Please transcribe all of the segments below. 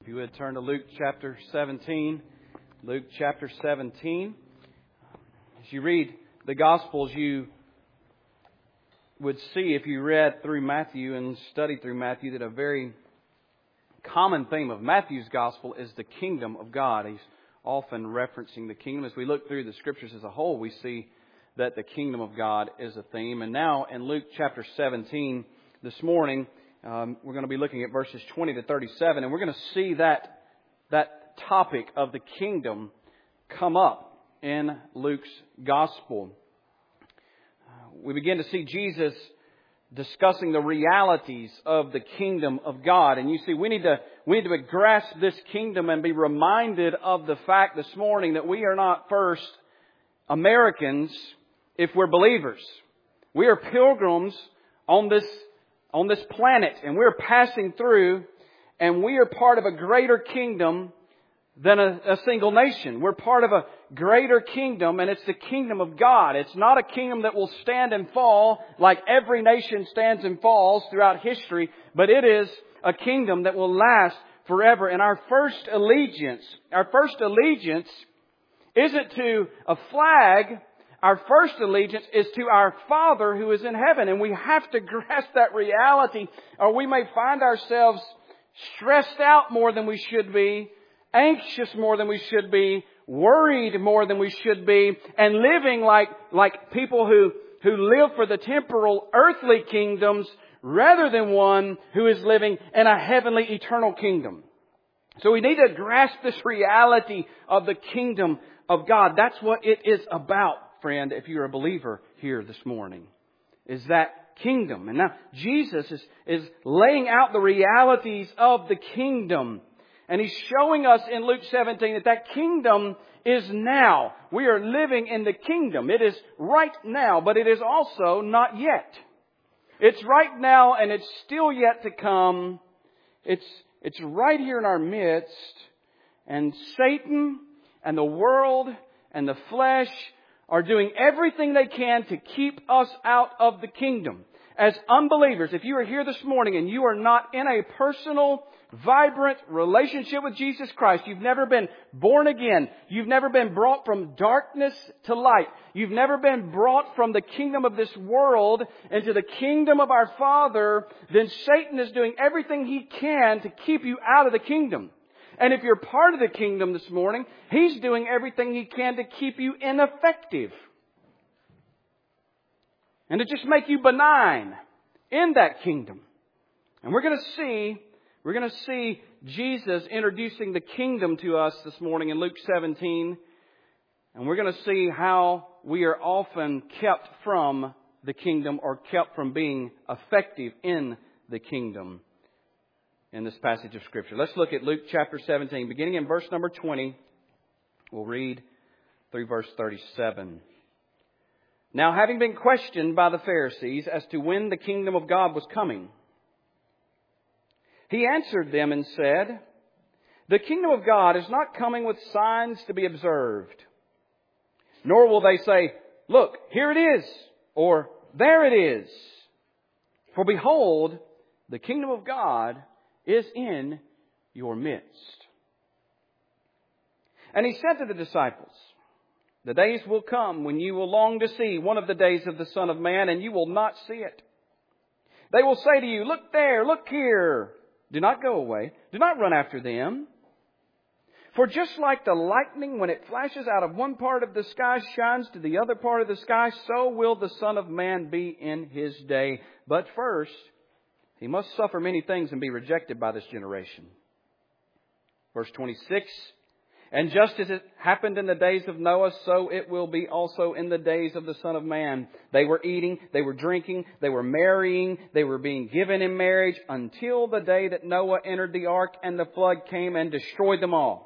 you would turn to Luke chapter 17. Luke chapter 17. As you read the Gospels, you would see, if you read through Matthew and studied through Matthew, that a very common theme of Matthew's Gospel is the kingdom of God. He's often referencing the kingdom. As we look through the Scriptures as a whole, we see that the kingdom of God is a theme. And now in Luke chapter 17 this morning, we're going to be looking at verses 20 to 37, and we're going to see that topic of the kingdom come up in Luke's Gospel. We begin to see Jesus discussing the realities of the kingdom of God. And you see, we need to grasp this kingdom and be reminded of the fact this morning that we are not first Americans if we're believers. We are pilgrims on this planet, and we're passing through, and we are part of a greater kingdom than a single nation. We're part of a greater kingdom, and it's the kingdom of God. It's not a kingdom that will stand and fall like every nation stands and falls throughout history, but it is a kingdom that will last forever. And our first allegiance isn't to a flag. Our first allegiance is to our Father who is in heaven. And we have to grasp that reality, or we may find ourselves stressed out more than we should be, anxious more than we should be, worried more than we should be, and living like people who live for the temporal earthly kingdoms rather than one who is living in a heavenly eternal kingdom. So we need to grasp this reality of the kingdom of God. That's what it is about, friend, if you're a believer here this morning, is that kingdom. And now Jesus is laying out the realities of the kingdom. And He's showing us in Luke 17 that kingdom is now. We are living in the kingdom. It is right now, but it is also not yet. It's right now and it's still yet to come. It's right here in our midst. And Satan and the world and the flesh are doing everything they can to keep us out of the kingdom. As unbelievers, if you are here this morning and you are not in a personal, vibrant relationship with Jesus Christ, you've never been born again, you've never been brought from darkness to light, you've never been brought from the kingdom of this world into the kingdom of our Father, then Satan is doing everything he can to keep you out of the kingdom. And if you're part of the kingdom this morning, he's doing everything he can to keep you ineffective. And to just make you benign in that kingdom. And we're going to see Jesus introducing the kingdom to us this morning in Luke 17. And we're going to see how we are often kept from the kingdom or kept from being effective in the kingdom in this passage of Scripture. Let's look at Luke chapter 17, beginning in verse number 20. We'll read through verse 37. Now, having been questioned by the Pharisees as to when the kingdom of God was coming, He answered them and said, "The kingdom of God is not coming with signs to be observed. Nor will they say, 'Look, here it is,' or 'There it is.' For behold, the kingdom of God is in your midst." And He said to the disciples, "The days will come when you will long to see one of the days of the Son of Man, and you will not see it. They will say to you, 'Look there, look here.' Do not go away. Do not run after them. For just like the lightning, when it flashes out of one part of the sky, shines to the other part of the sky, so will the Son of Man be in His day. But first, He must suffer many things and be rejected by this generation." Verse 26. "And just as it happened in the days of Noah, so it will be also in the days of the Son of Man. They were eating, they were drinking, they were marrying, they were being given in marriage until the day that Noah entered the ark and the flood came and destroyed them all.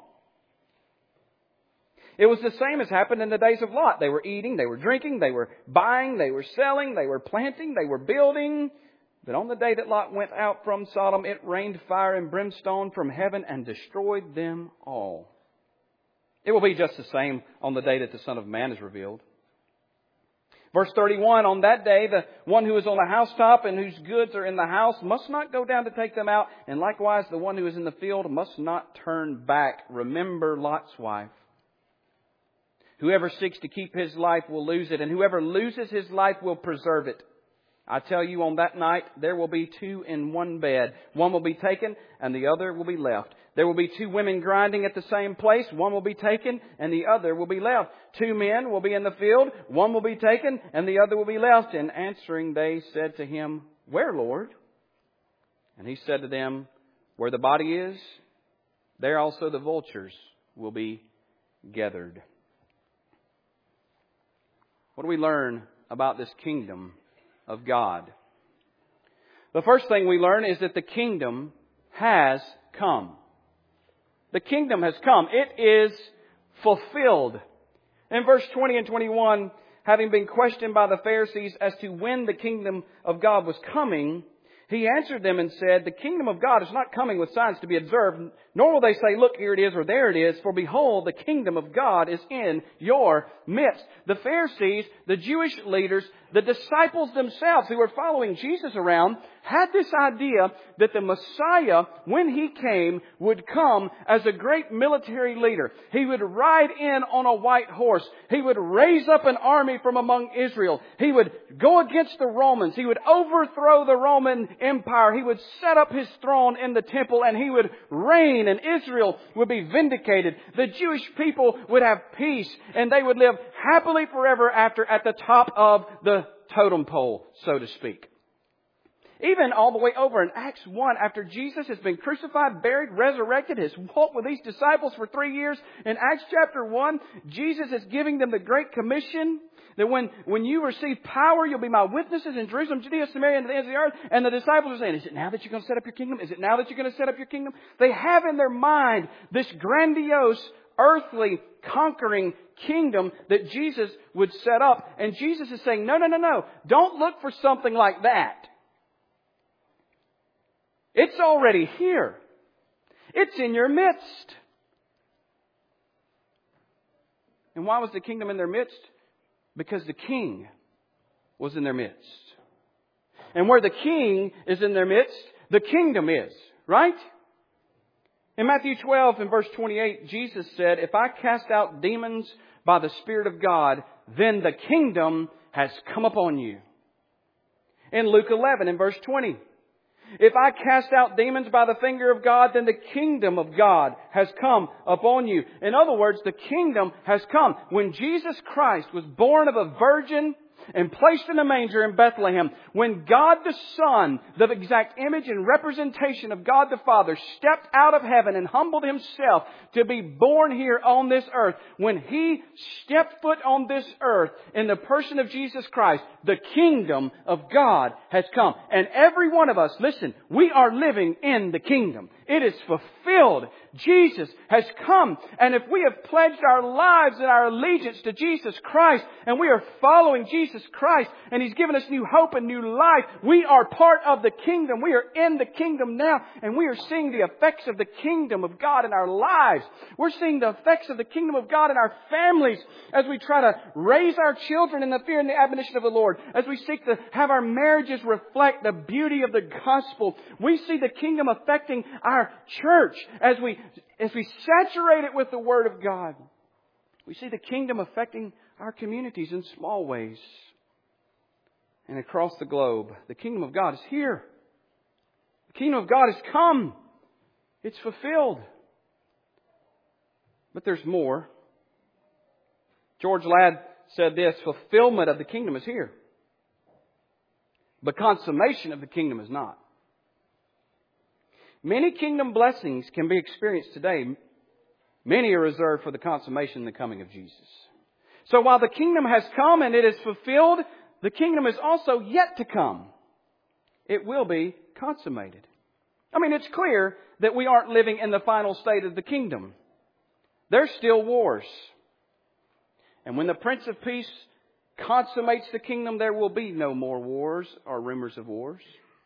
It was the same as happened in the days of Lot. They were eating, they were drinking, they were buying, they were selling, they were planting, they were building. But on the day that Lot went out from Sodom, it rained fire and brimstone from heaven and destroyed them all. It will be just the same on the day that the Son of Man is revealed. Verse 31, on that day, the one who is on the housetop and whose goods are in the house must not go down to take them out. And likewise, the one who is in the field must not turn back. Remember Lot's wife. Whoever seeks to keep his life will lose it, and whoever loses his life will preserve it. I tell you, on that night, there will be two in one bed. One will be taken, and the other will be left. There will be two women grinding at the same place. One will be taken, and the other will be left. Two men will be in the field. One will be taken, and the other will be left. And answering, they said to him, Where, Lord? And he said to them, Where the body is, there also the vultures will be gathered. What do we learn about this kingdom of God? The first thing we learn is that the kingdom has come. The kingdom has come. It is fulfilled. In verse 20 and 21, having been questioned by the Pharisees as to when the kingdom of God was coming, He answered them and said, The kingdom of God is not coming with signs to be observed, nor will they say, Look, here it is, or there it is. For behold, the kingdom of God is in your midst. The Pharisees, the Jewish leaders, the disciples themselves who were following Jesus around had this idea that the Messiah, when He came, would come as a great military leader. He would ride in on a white horse. He would raise up an army from among Israel. He would go against the Romans. He would overthrow the Roman Empire. He would set up His throne in the temple, and He would reign, and Israel would be vindicated. The Jewish people would have peace, and they would live happily forever after at the top of the totem pole, so to speak. Even all the way over in Acts 1, after Jesus has been crucified, buried, resurrected, has walked with these disciples for 3 years. In Acts chapter 1, Jesus is giving them the Great Commission. That when you receive power, you'll be my witnesses in Jerusalem, Judea, Samaria, and to the ends of the earth. And the disciples are saying, Is it now that you're going to set up your kingdom? Is it now that you're going to set up your kingdom? They have in their mind this grandiose, earthly, conquering kingdom that Jesus would set up. And Jesus is saying, No. Don't look for something like that. It's already here. It's in your midst. And why was the kingdom in their midst? Because the king was in their midst. And where the king is in their midst, the kingdom is. Right? In Matthew 12 and verse 28, Jesus said, If I cast out demons by the Spirit of God, then the kingdom has come upon you. In Luke 11 and verse 20, If I cast out demons by the finger of God, then the kingdom of God has come upon you. In other words, the kingdom has come. When Jesus Christ was born of a virgin and placed in a manger in Bethlehem, when God the Son, the exact image and representation of God the Father, stepped out of heaven and humbled Himself to be born here on this earth, when He stepped foot on this earth in the person of Jesus Christ, the kingdom of God has come. And every one of us, listen, we are living in the kingdom. It is fulfilled. Jesus has come. And if we have pledged our lives and our allegiance to Jesus Christ, and we are following Jesus Christ, and He's given us new hope and new life, we are part of the kingdom. We are in the kingdom now, and we are seeing the effects of the kingdom of God in our lives. We're seeing the effects of the kingdom of God in our families as we try to raise our children in the fear and the admonition of the Lord, as we seek to have our marriages reflect the beauty of the gospel. We see the kingdom affecting our church as we saturate it with the Word of God. We see the kingdom affecting our communities in small ways. And across the globe, the kingdom of God is here. The kingdom of God has come. It's fulfilled. But there's more. George Ladd said this, fulfillment of the kingdom is here, but consummation of the kingdom is not. Many kingdom blessings can be experienced today. Many are reserved for the consummation and the coming of Jesus. So while the kingdom has come and it is fulfilled, the kingdom is also yet to come. It will be consummated. I mean, it's clear that we aren't living in the final state of the kingdom. There's still wars. And when the Prince of Peace consummates the kingdom, there will be no more wars or rumors of wars.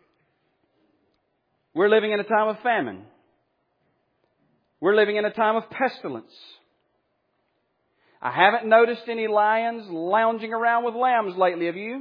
We're living in a time of famine. We're living in a time of pestilence. I haven't noticed any lions lounging around with lambs lately, have you?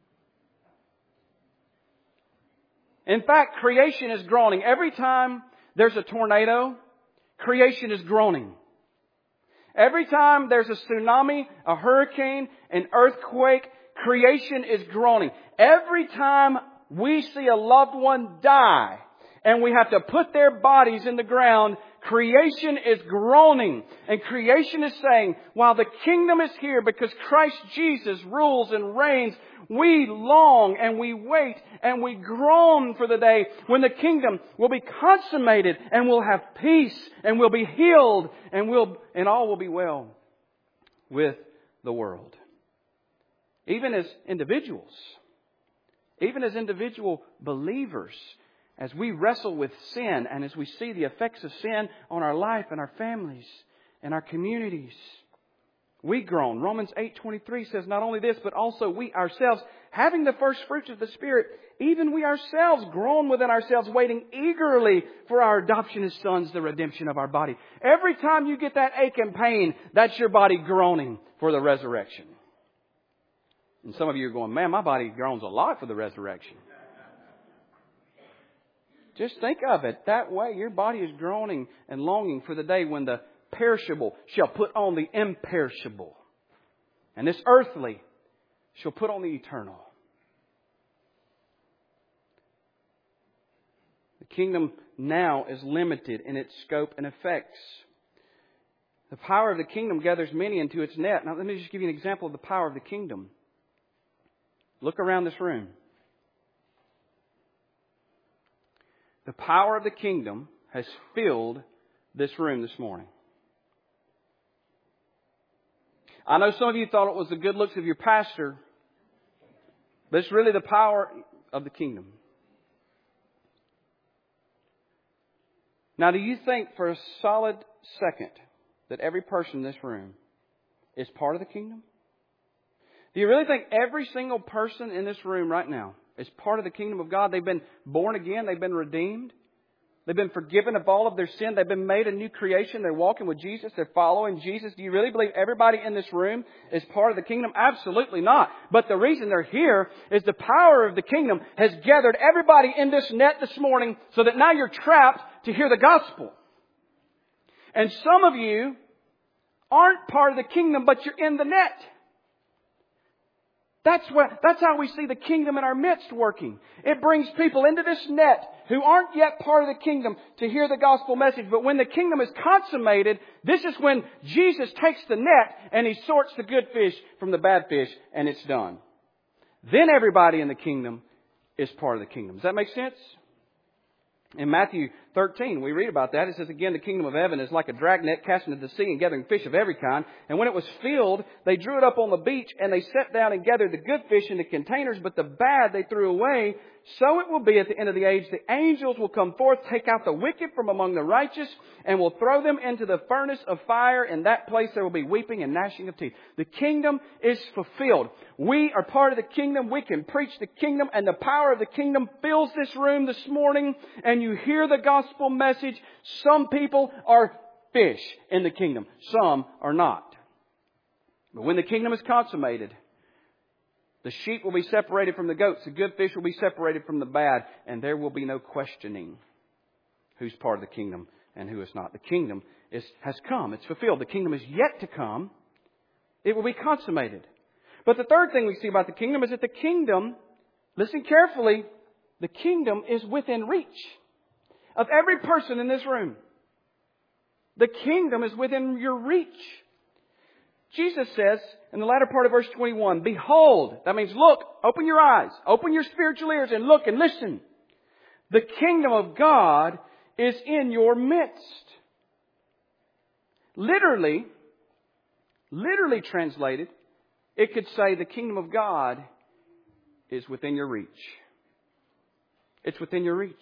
In fact, creation is groaning. Every time there's a tornado, creation is groaning. Every time there's a tsunami, a hurricane, an earthquake, creation is groaning. Every time we see a loved one die and we have to put their bodies in the ground, creation is groaning. And creation is saying, while the kingdom is here because Christ Jesus rules and reigns, we long and we wait and we groan for the day when the kingdom will be consummated and we'll have peace and we'll be healed and all will be well with the world. Even as individuals, even as individual believers, as we wrestle with sin and as we see the effects of sin on our life and our families and our communities, we groan. Romans 8:23 says not only this, but also we ourselves, having the first fruits of the Spirit, even we ourselves groan within ourselves, waiting eagerly for our adoption as sons, the redemption of our body. Every time you get that ache and pain, that's your body groaning for the resurrection. And some of you are going, man, my body groans a lot for the resurrection. Just think of it that way. Your body is groaning and longing for the day when the perishable shall put on the imperishable. And this earthly shall put on the eternal. The kingdom now is limited in its scope and effects. The power of the kingdom gathers many into its net. Now let me just give you an example of the power of the kingdom. Look around this room. The power of the kingdom has filled this room this morning. I know some of you thought it was the good looks of your pastor, but it's really the power of the kingdom. Now, do you think for a solid second that every person in this room is part of the kingdom? Do you really think every single person in this room right now is part of the kingdom of God? They've been born again. They've been redeemed. They've been forgiven of all of their sin. They've been made a new creation. They're walking with Jesus. They're following Jesus. Do you really believe everybody in this room is part of the kingdom? Absolutely not. But the reason they're here is the power of the kingdom has gathered everybody in this net this morning so that now you're trapped to hear the gospel. And some of you aren't part of the kingdom, but you're in the net. That's how we see the kingdom in our midst working. It brings people into this net who aren't yet part of the kingdom to hear the gospel message. But when the kingdom is consummated, this is when Jesus takes the net and He sorts the good fish from the bad fish, and it's done. Then everybody in the kingdom is part of the kingdom. Does that make sense? In Matthew 13, we read about that. It says, again, the kingdom of heaven is like a dragnet cast into the sea and gathering fish of every kind. And when it was filled, they drew it up on the beach, and they sat down and gathered the good fish into containers, but the bad they threw away. So it will be at the end of the age. The angels will come forth, take out the wicked from among the righteous, and will throw them into the furnace of fire. In that place there will be weeping and gnashing of teeth. The kingdom is fulfilled. We are part of the kingdom. We can preach the kingdom, and the power of the kingdom fills this room this morning, and you hear the gospel message. Some people are fish in the kingdom. Some are not. But when the kingdom is consummated, the sheep will be separated from the goats. The good fish will be separated from the bad. And there will be no questioning who's part of the kingdom and who is not. The kingdom has come. It's fulfilled. The kingdom is yet to come. It will be consummated. But the third thing we see about the kingdom is that the kingdom, listen carefully, the kingdom is within reach of every person in this room. The kingdom is within your reach. Jesus says in the latter part of verse 21, behold, that means look, open your eyes, open your spiritual ears and look and listen. The kingdom of God is in your midst. Literally translated, it could say the kingdom of God is within your reach. It's within your reach.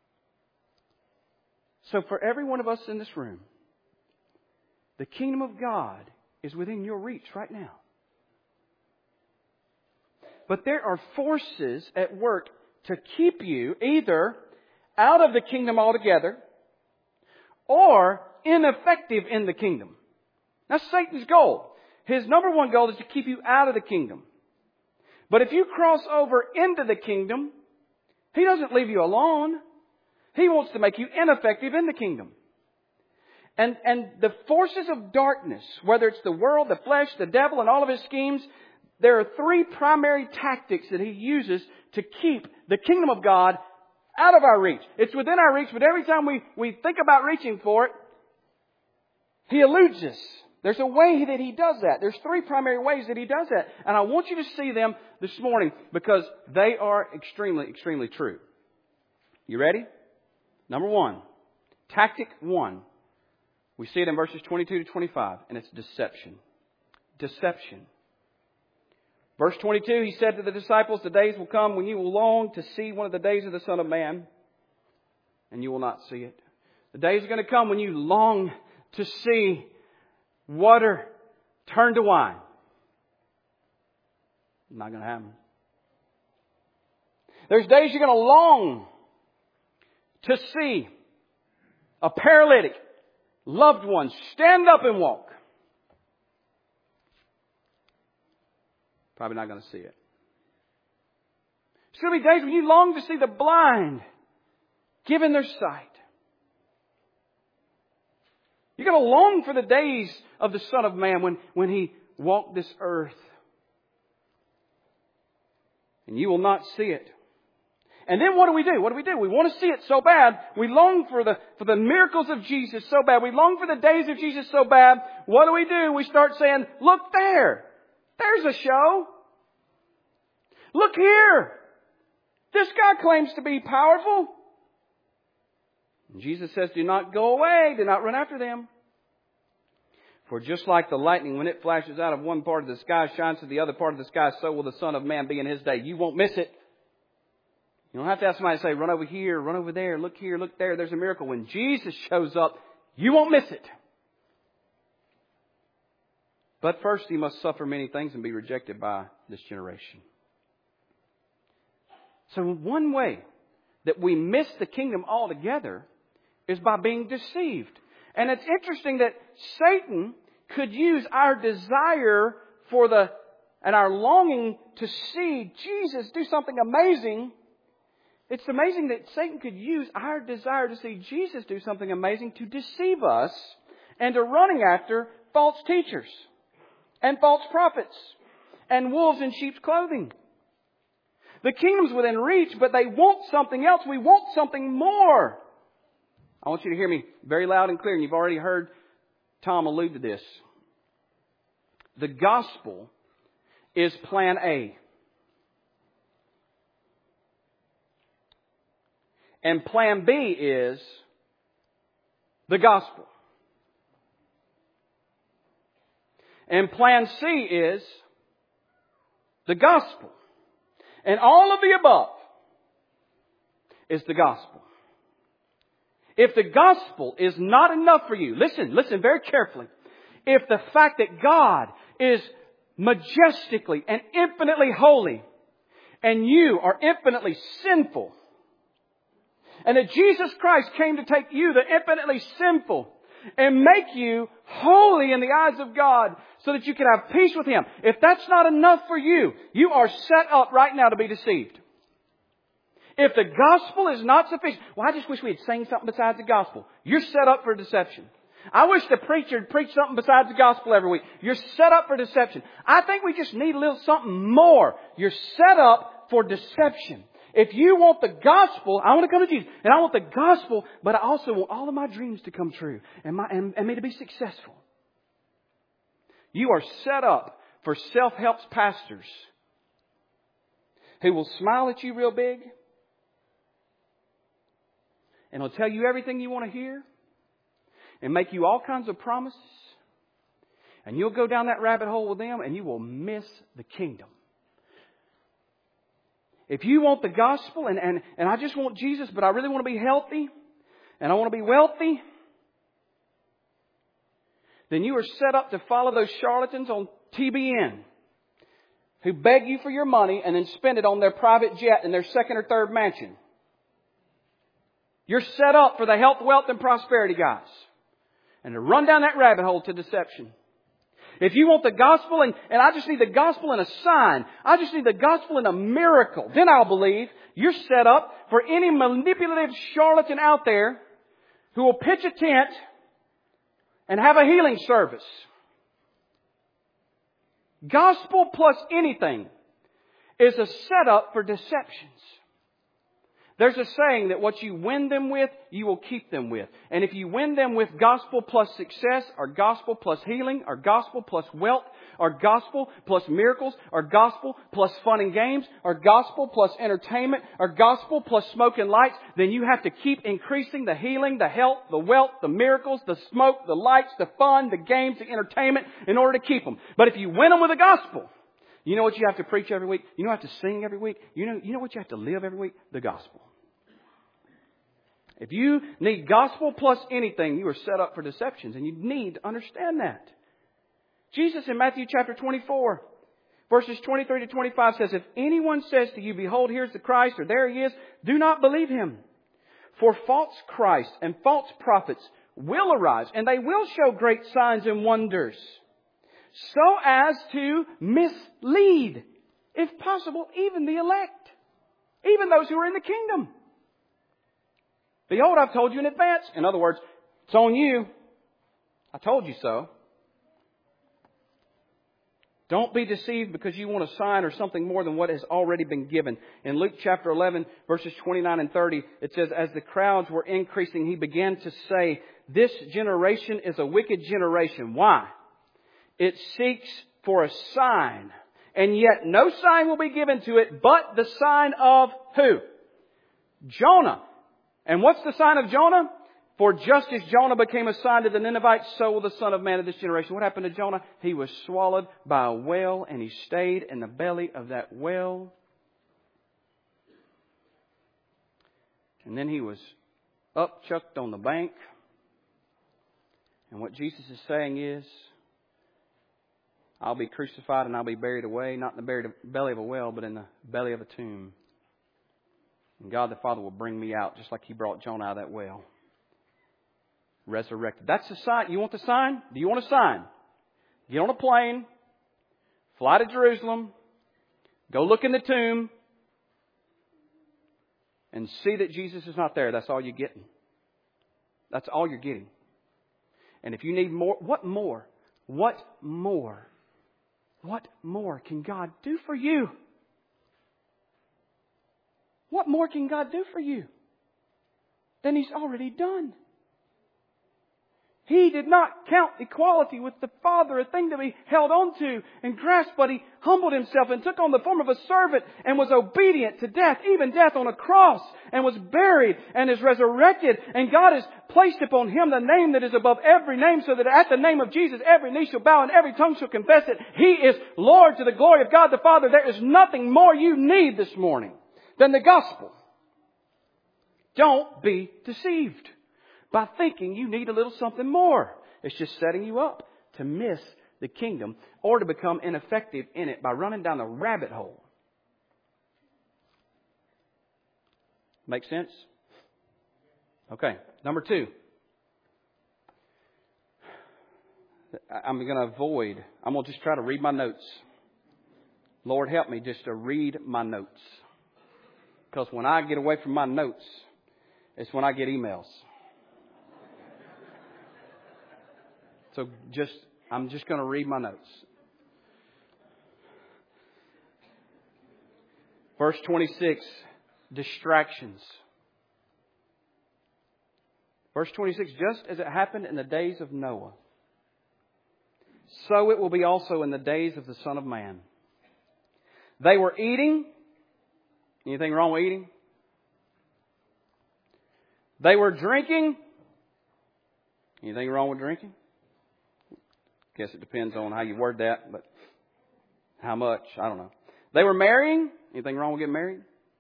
So for every one of us in this room, the kingdom of God is within your reach right now. But there are forces at work to keep you either out of the kingdom altogether or ineffective in the kingdom. That's Satan's goal. His number one goal is to keep you out of the kingdom. But if you cross over into the kingdom, He doesn't leave you alone. He wants to make you ineffective in the kingdom. And the forces of darkness, whether it's the world, the flesh, the devil, and all of his schemes, there are three primary tactics that he uses to keep the kingdom of God out of our reach. It's within our reach, but every time we think about reaching for it, he eludes us. There's a way that he does that. There's three primary ways that he does that. And I want you to see them this morning because they are extremely, extremely true. You ready? Number one. Tactic one. We see it in verses 22 to 25, and it's deception. Deception. Verse 22, He said to the disciples, the days will come when you will long to see one of the days of the Son of Man, and you will not see it. The days are going to come when you long to see water turn to wine. Not going to happen. There's days you're going to long to see a paralytic loved one stand up and walk. Probably not going to see it. There's going to be days when you long to see the blind given their sight. You're going to long for the days of the Son of Man when He walked this earth. And you will not see it. And then what do we do? What do we do? We want to see it so bad. We long for the miracles of Jesus so bad. We long for the days of Jesus so bad. What do? We start saying, look there. There's a show. Look here. This guy claims to be powerful. And Jesus says, do not go away. Do not run after them. For just like the lightning, when it flashes out of one part of the sky, shines to the other part of the sky, so will the Son of Man be in His day. You won't miss it. You don't have to ask somebody to say, run over here, run over there, look here, look there. There's a miracle. When Jesus shows up, you won't miss it. But first He must suffer many things and be rejected by this generation. So one way that we miss the kingdom altogether is by being deceived. And it's interesting that Satan could use our desire and our longing to see Jesus do something amazing. It's amazing that Satan could use our desire to see Jesus do something amazing to deceive us and to running after false teachers and false prophets and wolves in sheep's clothing. The kingdom's within reach, but they want something else. We want something more. I want you to hear me very loud and clear, and you've already heard Tom allude to this. The gospel is plan A. And plan B is the gospel. And plan C is the gospel. And all of the above is the gospel. If the gospel is not enough for you, listen very carefully. If the fact that God is majestically and infinitely holy and you are infinitely sinful, and that Jesus Christ came to take you, the infinitely sinful, and make you holy in the eyes of God so that you can have peace with Him. If that's not enough for you, you are set up right now to be deceived. If the gospel is not sufficient, well, I just wish we had sang something besides the gospel. You're set up for deception. I wish the preacher had preached something besides the gospel every week. You're set up for deception. I think we just need a little something more. You're set up for deception. If you want the gospel, I want to come to Jesus. And I want the gospel, but I also want all of my dreams to come true and me to be successful. You are set up for self-help pastors who will smile at you real big and will tell you everything you want to hear and make you all kinds of promises. And you'll go down that rabbit hole with them and you will miss the kingdom. If you want the gospel and I just want Jesus, but I really want to be healthy and I want to be wealthy, then you are set up to follow those charlatans on TBN who beg you for your money and then spend it on their private jet and their second or third mansion. You're set up for the health, wealth, and prosperity guys and to run down that rabbit hole to deception. If you want the gospel and I just need the gospel and a sign, I just need the gospel and a miracle, then I'll believe. You're set up for any manipulative charlatan out there who will pitch a tent and have a healing service. Gospel plus anything is a setup for deceptions. There's a saying that what you win them with, you will keep them with. And if you win them with gospel plus success, or gospel plus healing, or gospel plus wealth, or gospel plus miracles, or gospel plus fun and games, or gospel plus entertainment, or gospel plus smoke and lights, then you have to keep increasing the healing, the health, the wealth, the miracles, the smoke, the lights, the fun, the games, the entertainment in order to keep them. But if you win them with the gospel, you know what you have to preach every week? You know what you have to sing every week? You know what you have to live every week? The gospel. If you need gospel plus anything, you are set up for deceptions, and you need to understand that. Jesus in Matthew chapter 24, verses 23 to 25 says, if anyone says to you, behold, here's the Christ, or there he is, do not believe him. For false Christs and false prophets will arise, and they will show great signs and wonders, so as to mislead, if possible, even the elect, even those who are in the kingdom. Behold, I've told you in advance. In other words, it's on you. I told you so. Don't be deceived because you want a sign or something more than what has already been given. In Luke chapter 11, verses 29 and 30, it says, as the crowds were increasing, he began to say, this generation is a wicked generation. Why? It seeks for a sign, and yet no sign will be given to it but the sign of who? Jonah. And what's the sign of Jonah? For just as Jonah became a sign to the Ninevites, so will the Son of Man of this generation. What happened to Jonah? He was swallowed by a whale, and he stayed in the belly of that whale. And then he was upchucked on the bank. And what Jesus is saying is, I'll be crucified and I'll be buried away, not in the belly of a whale, but in the belly of a tomb. And God the Father will bring me out just like He brought Jonah out of that whale. Resurrected. That's the sign. You want the sign? Do you want a sign? Get on a plane. Fly to Jerusalem. Go look in the tomb. And see that Jesus is not there. That's all you're getting. That's all you're getting. And if you need more, what more? What more? What more can God do for you? What more can God do for you than He's already done? He did not count equality with the Father a thing to be held on to and grasped, but He humbled Himself and took on the form of a servant and was obedient to death, even death on a cross, and was buried and is resurrected. And God has placed upon Him the name that is above every name, so that at the name of Jesus every knee shall bow and every tongue shall confess it. He is Lord to the glory of God the Father. There is nothing more you need this morning than the gospel. Don't be deceived by thinking you need a little something more. It's just setting you up to miss the kingdom or to become ineffective in it by running down the rabbit hole. Make sense? Okay. Number 2. I'm going to just try to read my notes. Lord, help me just to read my notes. Because when I get away from my notes, it's when I get emails. So I'm just going to read my notes. Verse 26, distractions. Verse 26, just as it happened in the days of Noah, so it will be also in the days of the Son of Man. They were eating. Anything wrong with eating? They were drinking. Anything wrong with drinking? Guess it depends on how you word that, but how much, I don't know. They were marrying. Anything wrong with getting married?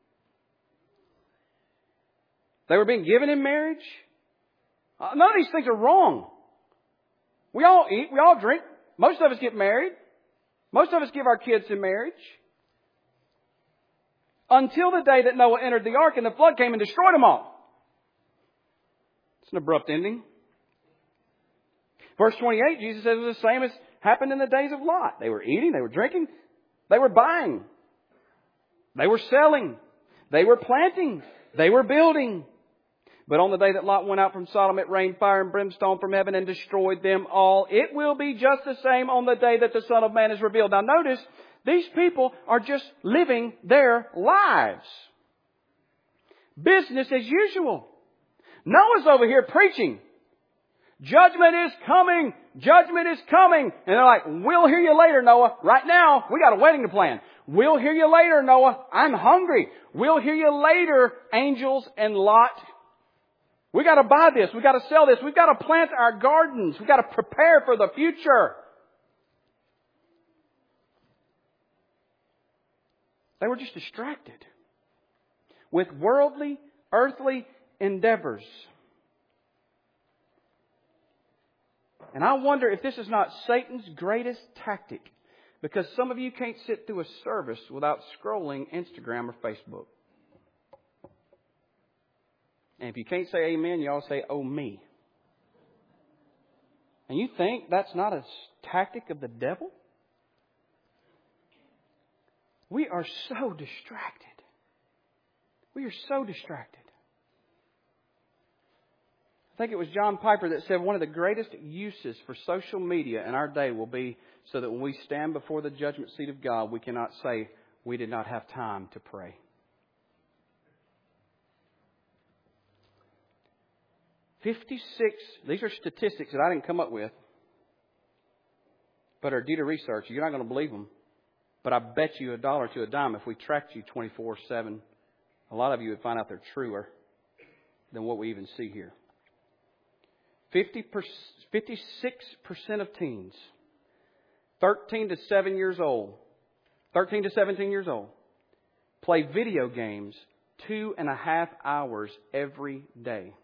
They were being given in marriage. None of these things are wrong. We all eat. We all drink. Most of us get married. Most of us give our kids in marriage. Until the day that Noah entered the ark and the flood came and destroyed them all. It's an abrupt ending. Verse 28, Jesus says it was the same happened in the days of Lot. They were eating, they were drinking, they were buying, they were selling, they were planting, they were building. But on the day that Lot went out from Sodom, it rained fire and brimstone from heaven and destroyed them all. It will be just the same on the day that the Son of Man is revealed. Now notice, these people are just living their lives. Business as usual. Noah's over here preaching. Judgment is coming. Judgment is coming. And they're like, we'll hear you later, Noah. Right now, we got a wedding to plan. We'll hear you later, Noah. I'm hungry. We'll hear you later, angels and Lot. We got to buy this. We got to sell this. We've got to plant our gardens. We've got to prepare for the future. They were just distracted with worldly, earthly endeavors. And I wonder if this is not Satan's greatest tactic, because some of you can't sit through a service without scrolling Instagram or Facebook. And if you can't say amen, you all say, oh me. And you think that's not a tactic of the devil? We are so distracted. We are so distracted. I think it was John Piper that said one of the greatest uses for social media in our day will be so that when we stand before the judgment seat of God, we cannot say we did not have time to pray. 56, these are statistics that I didn't come up with, but are due to research. You're not going to believe them. But I bet you $1 to a dime if we tracked you 24/7, a lot of you would find out they're truer than what we even see here. 56% of teens, 13 to 17 years old, play video games 2.5 hours every day.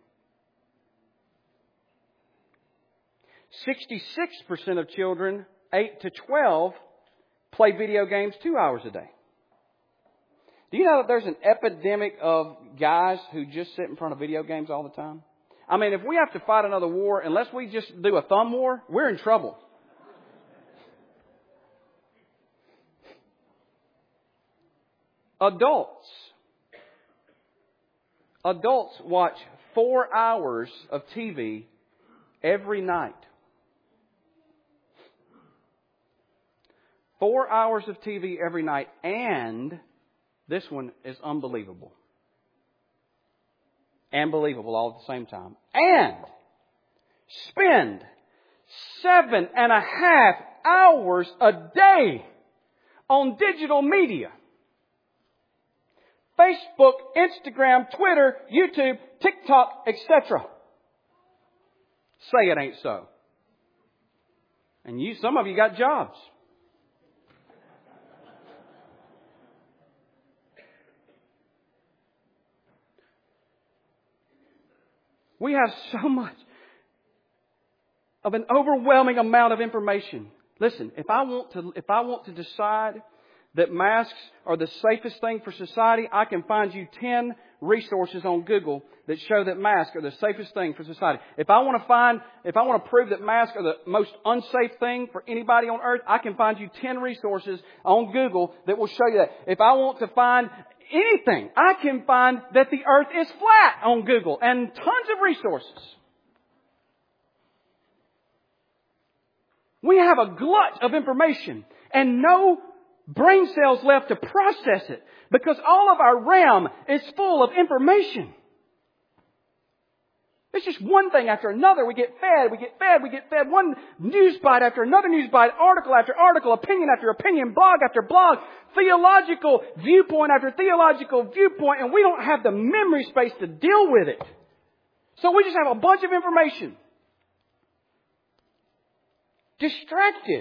66% of children, 8 to 12, play video games 2 hours a day. Do you know that there's an epidemic of guys who just sit in front of video games all the time? I mean, if we have to fight another war, unless we just do a thumb war, we're in trouble. Adults watch 4 hours of TV every night. 4 hours of TV every night, and this one is unbelievable. And believable all at the same time. And spend 7.5 hours a day on digital media. Facebook, Instagram, Twitter, YouTube, TikTok, etc. Say it ain't so. And some of you got jobs. We have so much of an overwhelming amount of information. Listen, if I want to decide that masks are the safest thing for society, I can find you 10 resources on Google that show that masks are the safest thing for society. If I want to prove that masks are the most unsafe thing for anybody on earth, I can find you 10 resources on Google that will show you that. If I want to find anything, I can find that the earth is flat on Google, and tons of resources. We have a glut of information and no brain cells left to process it because all of our RAM is full of information. It's just one thing after another. We get fed. One news bite after another news bite, article after article, opinion after opinion, blog after blog, theological viewpoint after theological viewpoint, and we don't have the memory space to deal with it. So we just have a bunch of information. Distracted.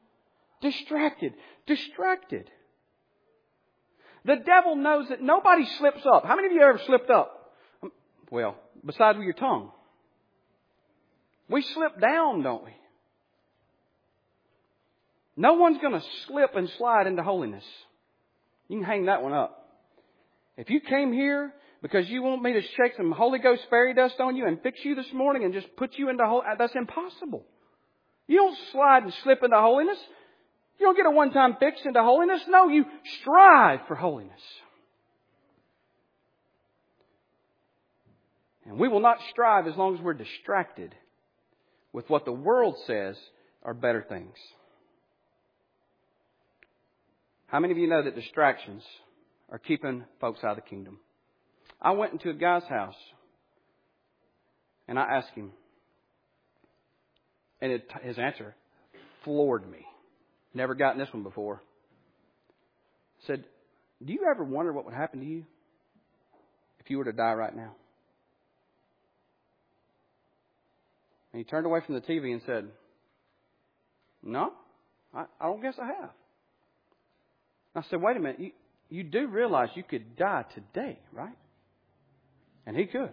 The devil knows that nobody slips up. How many of you ever slipped up? Well, besides with your tongue. We slip down, don't we? No one's going to slip and slide into holiness. You can hang that one up. If you came here because you want me to shake some Holy Ghost fairy dust on you and fix you this morning and just put you into holiness, that's impossible. You don't slide and slip into holiness. You don't get a one-time fix into holiness. No, you strive for holiness. And we will not strive as long as we're distracted with what the world says are better things. How many of you know that distractions are keeping folks out of the kingdom? I went into a guy's house and I asked him, and his answer floored me. Never gotten this one before. Said, do you ever wonder what would happen to you if you were to die right now? And he turned away from the TV and said, no, I don't guess I have. I said, wait a minute, you do realize you could die today, right? And he could.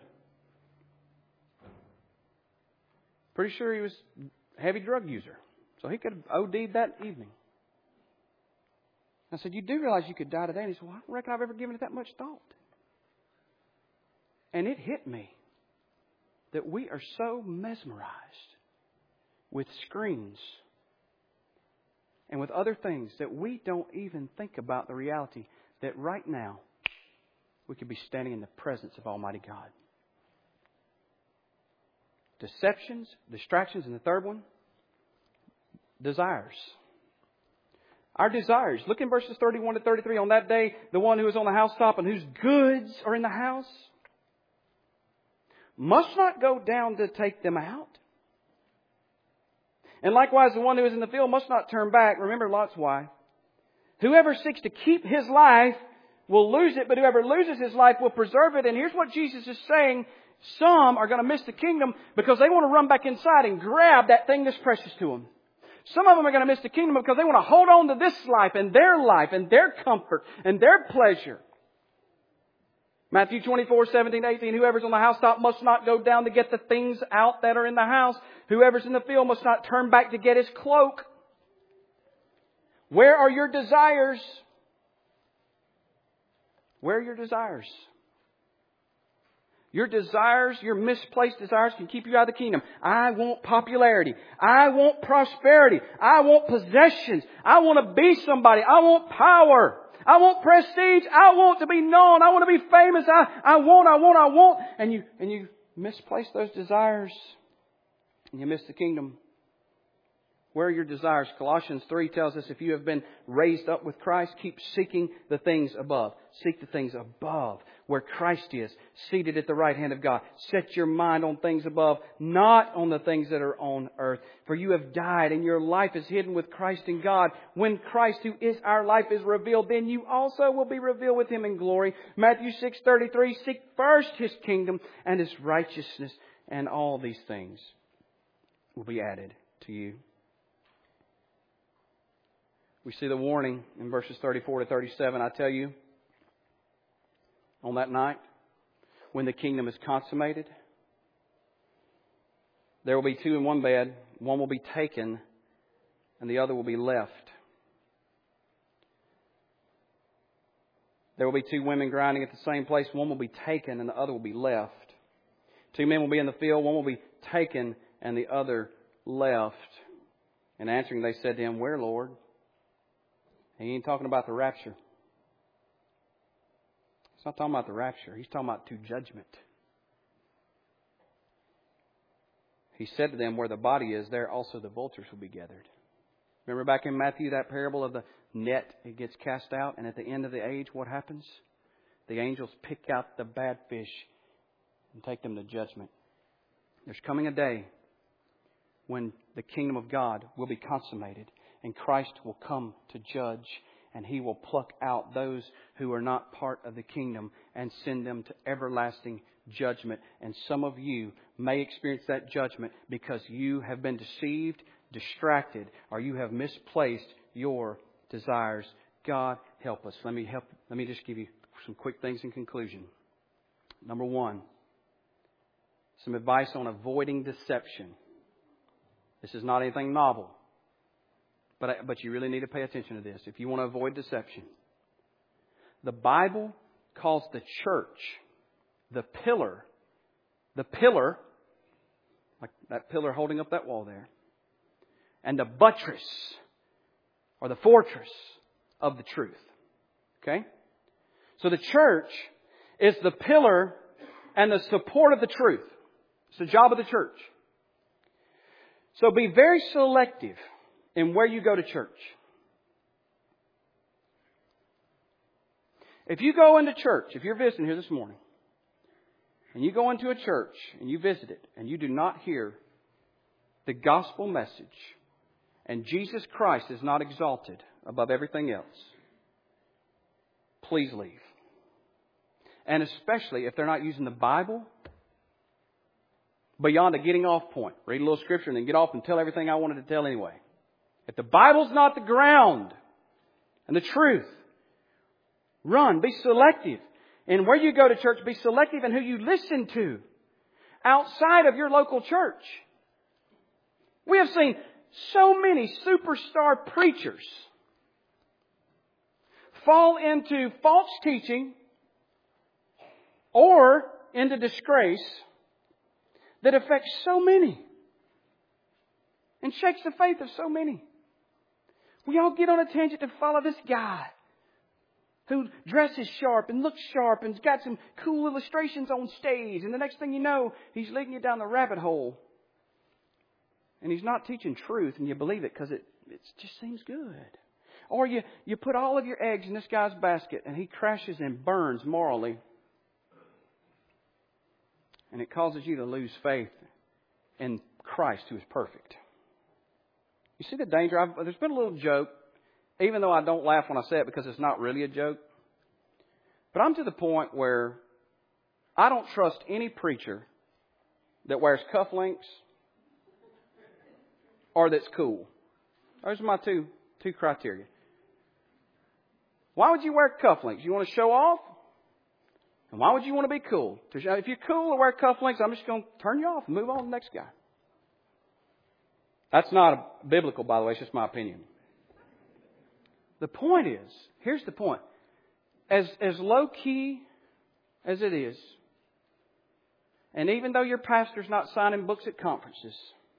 Pretty sure he was a heavy drug user. So he could have OD'd that evening. I said, you do realize you could die today? And he said, well, I don't reckon I've ever given it that much thought. And it hit me that we are so mesmerized with screens and with other things that we don't even think about the reality that right now we could be standing in the presence of Almighty God. Deceptions, distractions, and the third one, desires. Our desires. Look in verses 31 to 33. On that day, the one who is on the housetop and whose goods are in the house must not go down to take them out. And likewise, the one who is in the field must not turn back. Remember Lot's wife. Whoever seeks to keep his life will lose it, but whoever loses his life will preserve it. And here's what Jesus is saying. Some are going to miss the kingdom because they want to run back inside and grab that thing that's precious to them. Some of them are going to miss the kingdom because they want to hold on to this life and their comfort and their pleasure. Matthew 24:17-18, whoever's on the housetop must not go down to get the things out that are in the house. Whoever's in the field must not turn back to get his cloak. Where are your desires? Where are your desires? Your desires, your misplaced desires can keep you out of the kingdom. I want popularity. I want prosperity. I want possessions. I want to be somebody. I want power. I want prestige. I want to be known. I want to be famous. I want. And you misplace those desires and you miss the kingdom. Where are your desires? Colossians 3 tells us if you have been raised up with Christ, keep seeking the things above. Seek the things above where Christ is, seated at the right hand of God. Set your mind on things above, not on the things that are on earth. For you have died and your life is hidden with Christ in God. When Christ, who is our life, is revealed, then you also will be revealed with Him in glory. Matthew 6:33, seek first His kingdom and His righteousness, and all these things will be added to you. We see the warning in verses 34 to 37. I tell you, on that night, when the kingdom is consummated, there will be two in one bed. One will be taken and the other will be left. There will be two women grinding at the same place. One will be taken and the other will be left. Two men will be in the field. One will be taken and the other left. And answering, they said to him, where, Lord? He ain't talking about the rapture. He's not talking about the rapture. He's talking about to judgment. He said to them, where the body is, there also the vultures will be gathered. Remember back in Matthew, that parable of the net, it gets cast out. And at the end of the age, what happens? The angels pick out the bad fish and take them to judgment. There's coming a day when the kingdom of God will be consummated. And Christ will come to judge, and He will pluck out those who are not part of the kingdom and send them to everlasting judgment. And some of you may experience that judgment because you have been deceived, distracted, or you have misplaced your desires. God help us. Let me just give you some quick things in conclusion. Number one, some advice on avoiding deception. This is not anything novel. But you really need to pay attention to this if you want to avoid deception. The Bible calls the church the pillar, like that pillar holding up that wall there, and the buttress or the fortress of the truth. Okay? So the church is the pillar and the support of the truth. It's the job of the church. So be very selective in where you go to church. If you go into church, if you're visiting here this morning, and you go into a church and you visit it, and you do not hear the gospel message, and Jesus Christ is not exalted above everything else, please leave. And especially if they're not using the Bible beyond a getting off point. Read a little scripture and then get off and tell everything I wanted to tell anyway. If the Bible's not the ground and the truth, run. Be selective. And where you go to church, be selective in who you listen to outside of your local church. We have seen so many superstar preachers fall into false teaching or into disgrace that affects so many and shakes the faith of so many. We all get on a tangent to follow this guy who dresses sharp and looks sharp and's got some cool illustrations on stage. And the next thing you know, he's leading you down the rabbit hole. And he's not teaching truth, and you believe it because it just seems good. Or you put all of your eggs in this guy's basket, and he crashes and burns morally. And it causes you to lose faith in Christ, who is perfect. You see the danger? There's been a little joke, even though I don't laugh when I say it because it's not really a joke. But I'm to the point where I don't trust any preacher that wears cufflinks or that's cool. Those are my two criteria. Why would you wear cufflinks? You want to show off? And why would you want to be cool? If you're cool or wear cufflinks, I'm just going to turn you off and move on to the next guy. That's not biblical, by the way. It's just my opinion. The point is, here's the point. As low-key as it is, and even though your pastor's not signing books at conferences,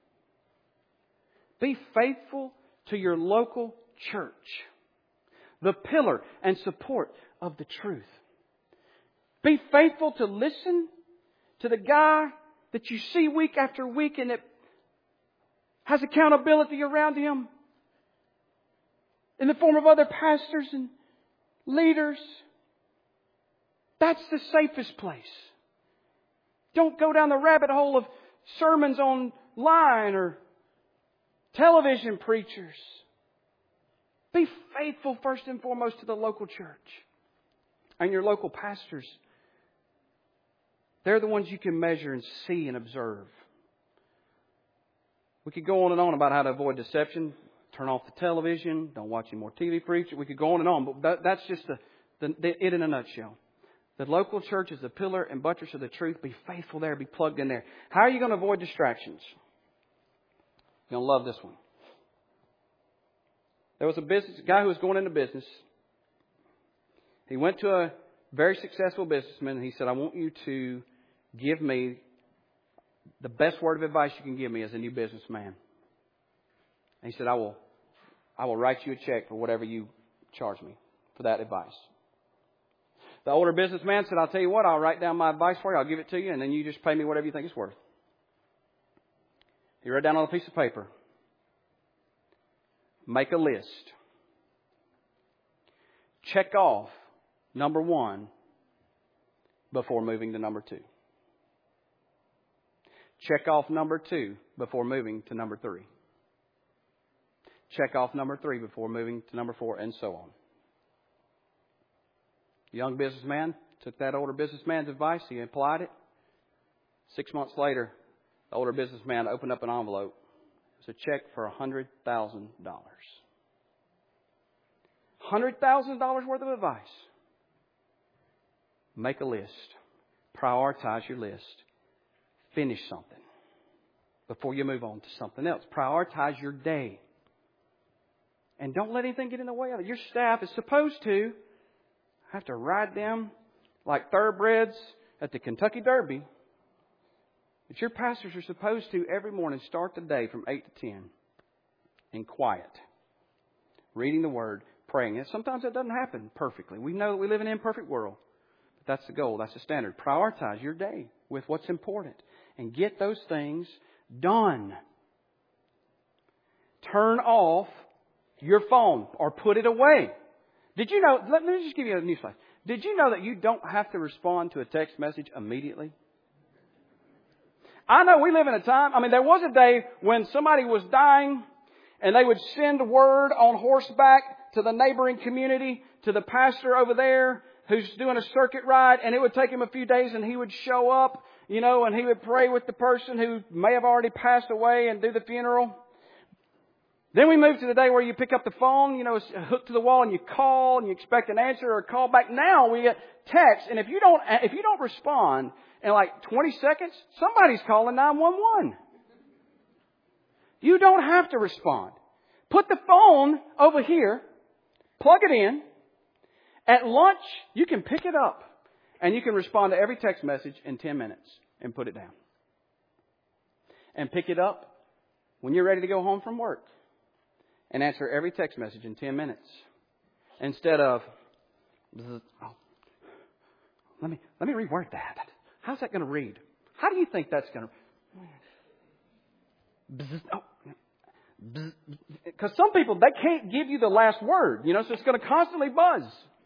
be faithful to your local church, the pillar and support of the truth. Be faithful to listen to the guy that you see week after week and that has accountability around him in the form of other pastors and leaders. That's the safest place. Don't go down the rabbit hole of sermons online or television preachers. Be faithful first and foremost to the local church and your local pastors. They're the ones you can measure and see and observe. We could go on and on about how to avoid deception. Turn off the television. Don't watch any more TV preachers. We could go on and on, but that's just it in a nutshell. The local church is the pillar and buttress of the truth. Be faithful there. Be plugged in there. How are you going to avoid distractions? You're going to love this one. There was a guy who was going into business. He went to a very successful businessman and he said, I want you to give me the best word of advice you can give me as a new businessman. And he said, I will write you a check for whatever you charge me for that advice. The older businessman said, I'll tell you what, I'll write down my advice for you. I'll give it to you, and then you just pay me whatever you think it's worth. He wrote down on a piece of paper, make a list. Check off number 1 before moving to number 2. Check off number 2 before moving to number 3. Check off number 3 before moving to number 4, and so on. The young businessman took that older businessman's advice. He applied it. 6 months later, the older businessman opened up an envelope. It was a check for $100,000. $100,000 worth of advice. Make a list. Prioritize your list. Finish something before you move on to something else. Prioritize your day. And don't let anything get in the way of it. Your staff is supposed to have to ride them like thoroughbreds at the Kentucky Derby. But your pastors are supposed to every morning start the day from 8 to 10 in quiet, reading the Word, praying. And sometimes that doesn't happen perfectly. We know that we live in an imperfect world. But that's the goal. That's the standard. Prioritize your day with what's important and get those things done. Turn off your phone or put it away. Did you know, let me just give you a newsflash. Did you know that you don't have to respond to a text message immediately? I know we live in a time, there was a day when somebody was dying and they would send word on horseback to the neighboring community, to the pastor over there who's doing a circuit ride, and it would take him a few days and he would show up, and he would pray with the person who may have already passed away and do the funeral. Then we moved to the day where you pick up the phone, it's hooked to the wall and you call and you expect an answer or a call back. Now we get text, and if you don't respond in like 20 seconds, somebody's calling 911. You don't have to respond. Put the phone over here, plug it in. At lunch, you can pick it up and you can respond to every text message in 10 minutes and put it down. And pick it up when you're ready to go home from work and answer every text message in 10 minutes. Instead of, let me reword that. How's that going to read? How do you think that's going to... Because some people, they can't give you the last word, so it's going to constantly buzz.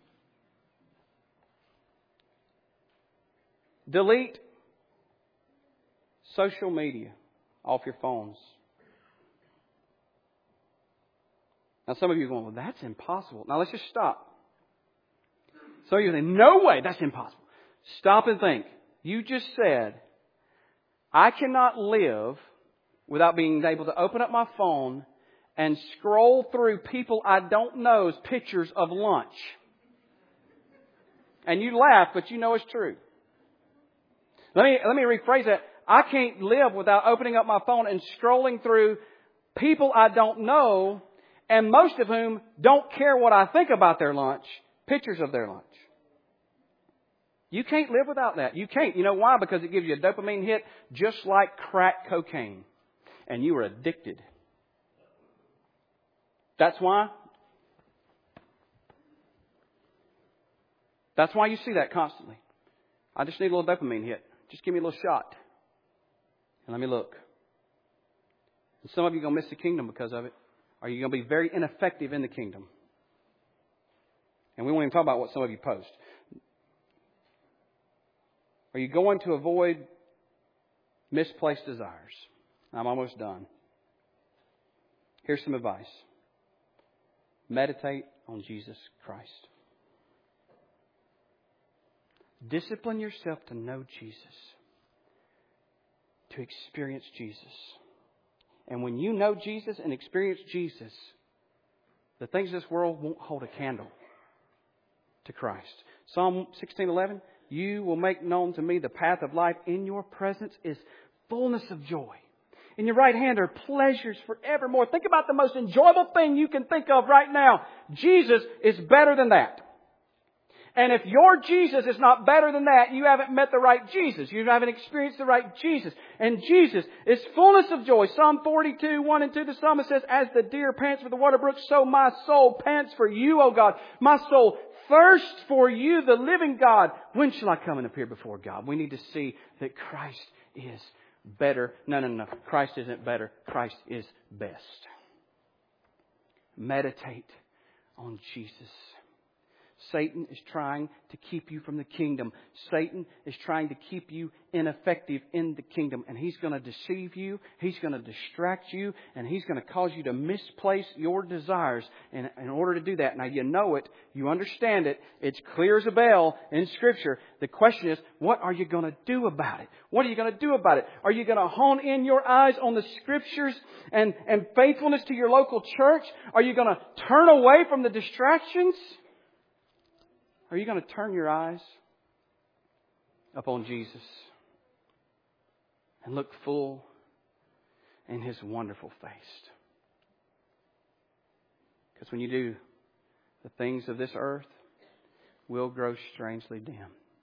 Delete social media off your phones. Now, some of you are going, well, that's impossible. Now, let's just stop. Some of you are saying, no way, that's impossible. Stop and think. You just said, I cannot live without being able to open up my phone and scroll through people I don't know's pictures of lunch. And you laugh, but you know it's true. Let me rephrase that. I can't live without opening up my phone and scrolling through people I don't know, and most of whom don't care what I think about their lunch, pictures of their lunch. You can't live without that. You can't. You know why? Because it gives you a dopamine hit just like crack cocaine. And you are addicted. That's why. That's why you see that constantly. I just need a little dopamine hit. Just give me a little shot. And let me look. And some of you are going to miss the kingdom because of it. Or you're going to be very ineffective in the kingdom. And we won't even talk about what some of you post. Are you going to avoid misplaced desires? I'm almost done. Here's some advice. Meditate on Jesus Christ. Discipline yourself to know Jesus. To experience Jesus. And when you know Jesus and experience Jesus, the things of this world won't hold a candle to Christ. Psalm 16:11, you will make known to me the path of life. In your presence is fullness of joy. In your right hand are pleasures forevermore. Think about the most enjoyable thing you can think of right now. Jesus is better than that. And if your Jesus is not better than that, you haven't met the right Jesus. You haven't experienced the right Jesus. And Jesus is fullness of joy. Psalm 42, 1 and 2, the psalmist says, as the deer pants for the water brook, so my soul pants for you, O God. My soul thirsts for you, the living God. When shall I come and appear before God? We need to see that Christ is better. No. Christ isn't better. Christ is best. Meditate on Jesus. Satan is trying to keep you from the kingdom. Satan is trying to keep you ineffective in the kingdom. And he's going to deceive you. He's going to distract you. And he's going to cause you to misplace your desires in order to do that. Now you know it. You understand it. It's clear as a bell in Scripture. The question is, what are you going to do about it? What are you going to do about it? Are you going to hone in your eyes on the Scriptures and faithfulness to your local church? Are you going to turn away from the distractions? Are you going to turn your eyes upon Jesus and look full in His wonderful face? Because when you do, the things of this earth will grow strangely dim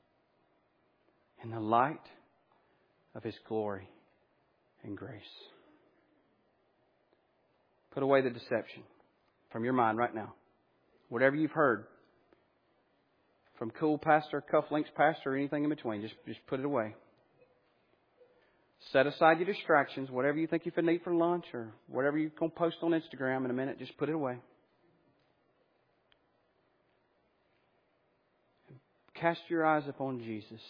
in the light of His glory and grace. Put away the deception from your mind right now. Whatever you've heard from cool pastor, cufflinks pastor, or anything in between, just put it away. Set aside your distractions, whatever you think you could eat for lunch or whatever you're going to post on Instagram in a minute, just put it away. Cast your eyes upon Jesus.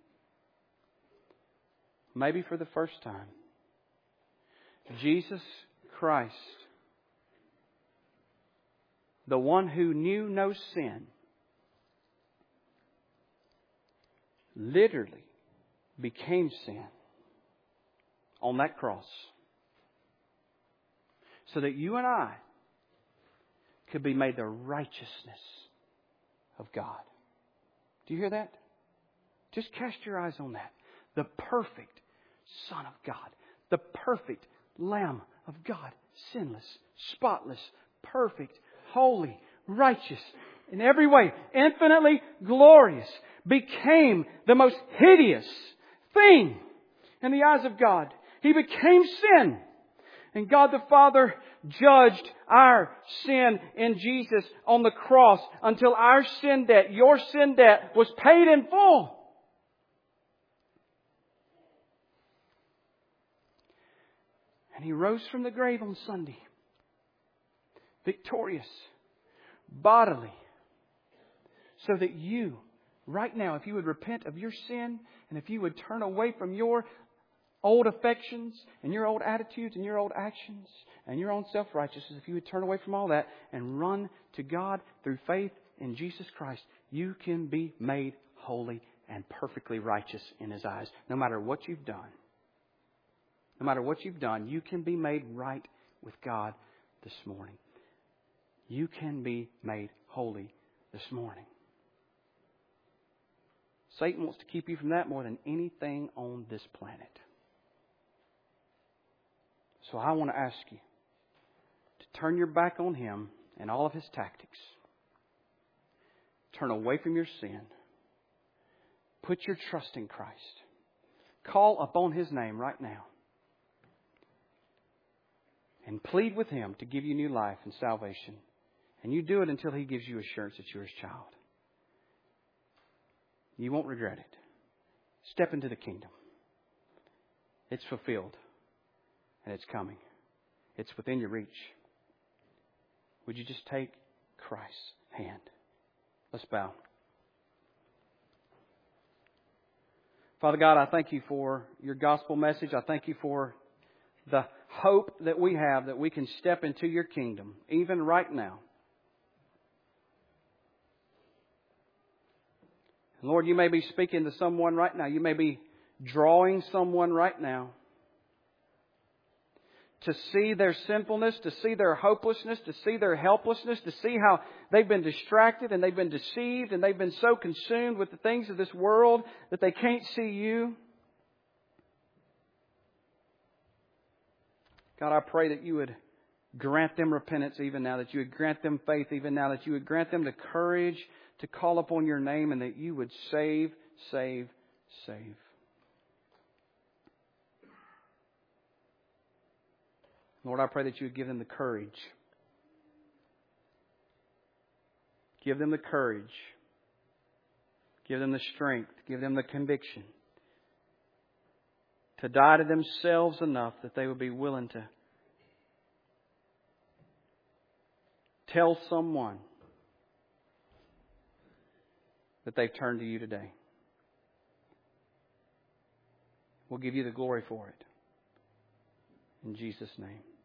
Maybe for the first time. Jesus Christ, the one who knew no sin, literally became sin on that cross so that you and I could be made the righteousness of God. Do you hear that? Just cast your eyes on that. The perfect Son of God. The perfect Lamb of God. Sinless, spotless, perfect, holy, righteous, in every way, infinitely glorious, became the most hideous thing in the eyes of God. He became sin. And God the Father judged our sin in Jesus on the cross until our sin debt, your sin debt, was paid in full. And He rose from the grave on Sunday, victorious, bodily, so that you, right now, if you would repent of your sin and if you would turn away from your old affections and your old attitudes and your old actions and your own self-righteousness, if you would turn away from all that and run to God through faith in Jesus Christ, you can be made holy and perfectly righteous in His eyes. No matter what you've done. No matter what you've done, you can be made right with God this morning. You can be made holy this morning. Satan wants to keep you from that more than anything on this planet. So I want to ask you to turn your back on him and all of his tactics. Turn away from your sin. Put your trust in Christ. Call upon His name right now. And plead with Him to give you new life and salvation. And you do it until He gives you assurance that you're His child. You won't regret it. Step into the kingdom. It's fulfilled. And it's coming. It's within your reach. Would you just take Christ's hand? Let's bow. Father God, I thank You for Your gospel message. I thank You for the hope that we have that we can step into Your kingdom, even right now. Lord, You may be speaking to someone right now. You may be drawing someone right now to see their sinfulness, to see their hopelessness, to see their helplessness, to see how they've been distracted and they've been deceived and they've been so consumed with the things of this world that they can't see You. God, I pray that You would grant them repentance even now, that You would grant them faith even now, that You would grant them the courage to call upon Your name, and that You would save, save, save. Lord, I pray that You would give them the courage. Give them the courage. Give them the strength. Give them the conviction to die to themselves enough that they would be willing to tell someone that they've turned to You today. We'll give You the glory for it. In Jesus' name.